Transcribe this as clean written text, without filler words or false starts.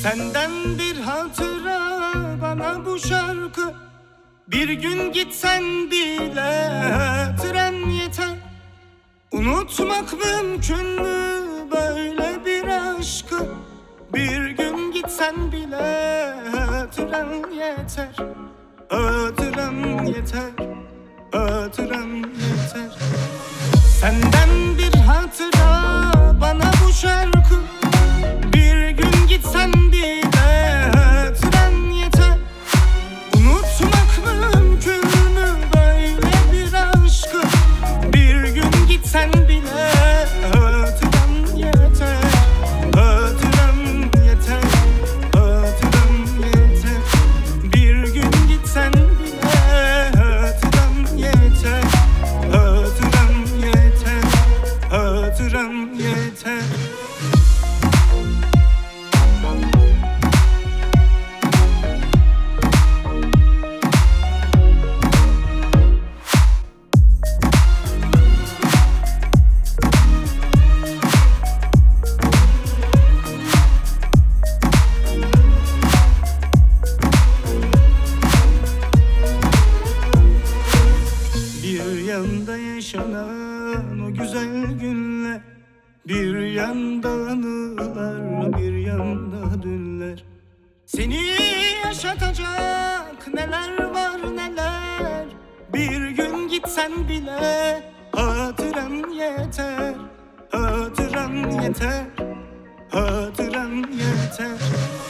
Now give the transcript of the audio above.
Senden bir hatıra bana bu şarkı. Bir gün gitsen bile tren yeter. Unutmak mümkün mü böyle bir aşkı? Bir gün gitsen bile tren yeter. Hatıram yeter, hatıram yeter. Senden bir hatıra bana bu şarkı. Bir gün gitsen bile tren yeter. Unutmak mümkün mü böyle bir aşkı? Bir gün gitsen bile hatıram yeter. Hatıram yeter, hatıram yeter. Bir gün gitsen bile hatıram yeter. Hatıram yeter, hatıram yeter. Bir yanda yaşanan o güzel günler, bir yanda anılar, bir yanda dünler. Seni yaşatacak neler var neler. Bir gün gitsen bile hatıram yeter. Hatıram yeter, hatıram yeter.